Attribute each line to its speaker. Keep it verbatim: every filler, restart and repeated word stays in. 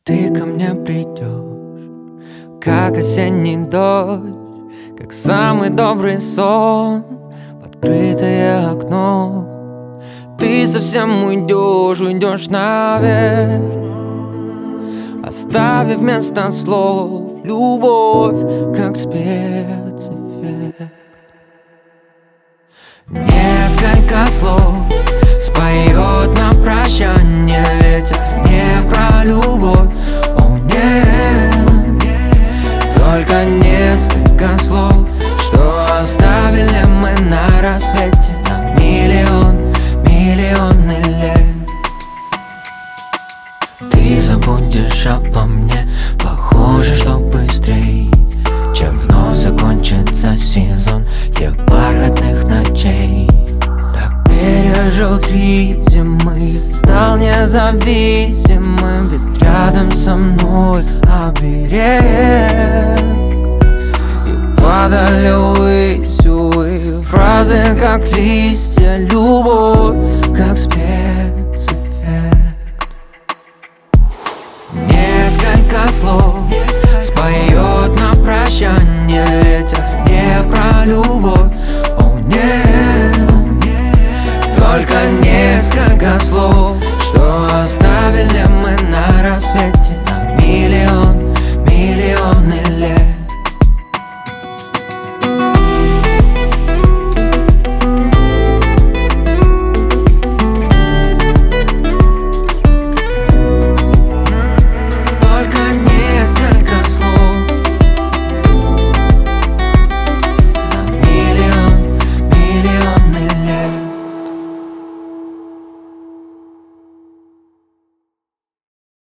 Speaker 1: Ты ко мне придешь, как осенний дождь, как самый добрый сон, подкрытое окно. Ты совсем уйдешь, уйдешь наверх, оставив вместо слов любовь, как спецэффект. Несколько слов споет на прощание ветер, не про любовь, о нет. Только несколько слов, что оставили мы на рассвете на миллион, миллионы лет. Ты забудешь обо мне, похоже, что быстрей, чем вновь закончится сезон тех бархатных ночей. Так пережил три зимы, стал независимым, ведь рядом со мной оберег. И падали ввысь, увы, фразы как листья, любовь как спецэффект. Несколько слов споет на прощание ветер, не про любовь, о нет. Только несколько слов, что оставили мы на рассвете